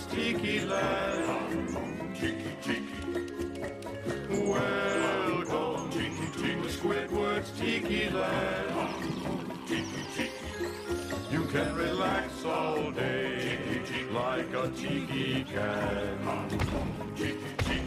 Squidward's Tiki Land. Tiki, tiki, Welcome to Squidward's Tiki Land. tiki, tiki, You can relax all day like a tiki can. tiki, tiki.